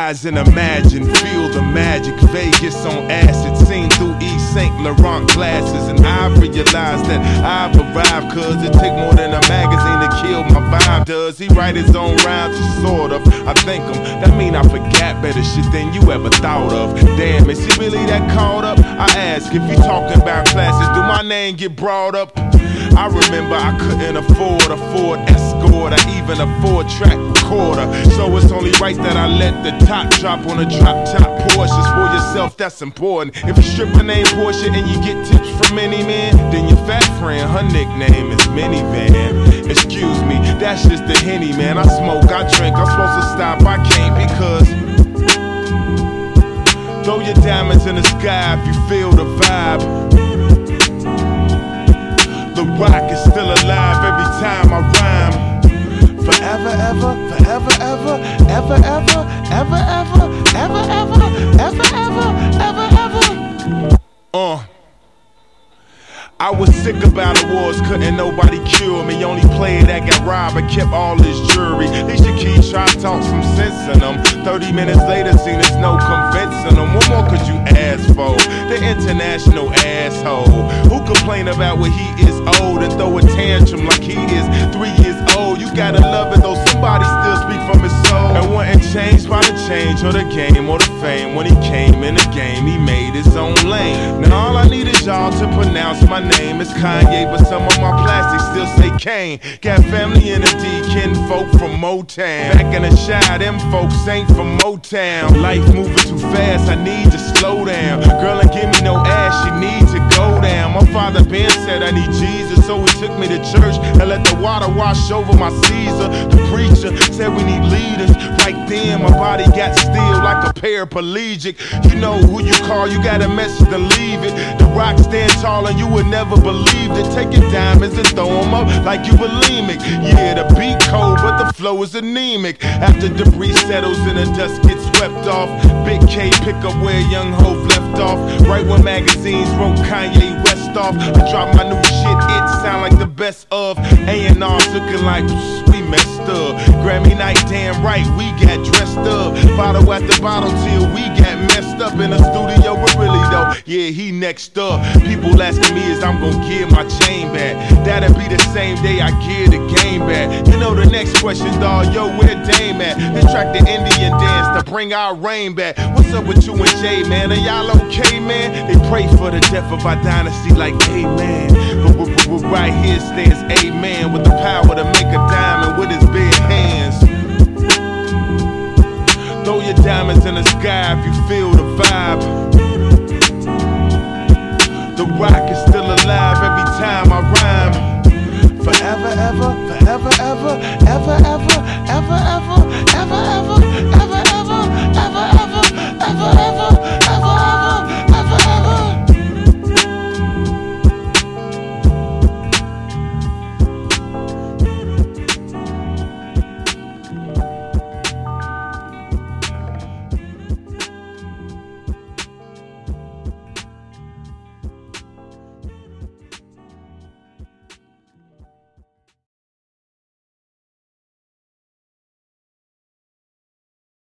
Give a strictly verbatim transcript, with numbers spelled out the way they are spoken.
Visualize and imagine, feel the magic. Vegas on acid, seen through Yves Saint Laurent glasses. And I realized that I've arrived, cause it take more than a magazine to kill my vibe. Does he write his own rhymes? Sort of, I thank him. That mean I forgot better shit than you ever thought of. Damn, is he really that caught up? I ask, if you talking about classes, do my name get brought up? I remember I couldn't afford a Ford Escort or even a four-track recorder. So it's only right that I let the top drop on a drop-top Porsches for yourself, that's important. If a stripper named Portia and you get tips from any man, then your fat friend, her nickname is Minivan. Excuse me, that's just the Henny, man. I smoke, I drink, I'm supposed to stop, I can't because throw your diamonds in the sky if you feel the vibe. The rock is still alive every time I rhyme. Forever, ever, forever, ever, ever, ever, ever, ever, ever, ever, ever, ever, ever, ever. Uh. I was sick about awards, couldn't nobody cure me. Only player that got robbed and kept all his jewelry. Alicia Keys tried to talk some sense in them. Thirty minutes later, seen there's no convincing them. What more could you ask for? The international asshole who complain about when he is old and throw a tantrum like he is three years old. You gotta love it though, somebody still speak from his soul. And wasn't changed by the change or the game or the fame. When he came in the game, he made his own lane. Now all I need is y'all to pronounce my name is Kanye, but some of my plastics still say Kane. Got family in the D, kin folk from Motown. Back in the Shy, them folks ain't from Motown. Life moving too fast, I need to slow down. Girl, ain't give me no ass, she need to go down. My father Ben said I need Jesus, so he took me to church and let the water wash over my Caesar. The preacher said we need leaders. Right then, my body got still like a paraplegic. You know who you call, you got a message to leave it. The rock stand tall and you would never believe it. Take your diamonds and throw them up like you bulimic. Yeah, the beat cold, but the flow is anemic. After debris settles and the dust gets swept off, Big K pick up where Young Hov left off. Right when magazines wrote Kanye West off, I drop my new shit, it sound like the best of. A and R's looking like we messed up. Grammy night, damn right, we got dressed up. Bottle after bottle till we got messed up in the studio, but really though, yeah, he next up. People asking me is I'm gonna give my chain back. That'll be the same day I give the game back. You know the next question, dawg, yo, where Dame at? Let's track the Indian dance to bring our rain back. What's up with you and Jay, man? Are y'all okay, man? They pray for the death of our dynasty like amen. But, but, but, but right here stands amen with the power to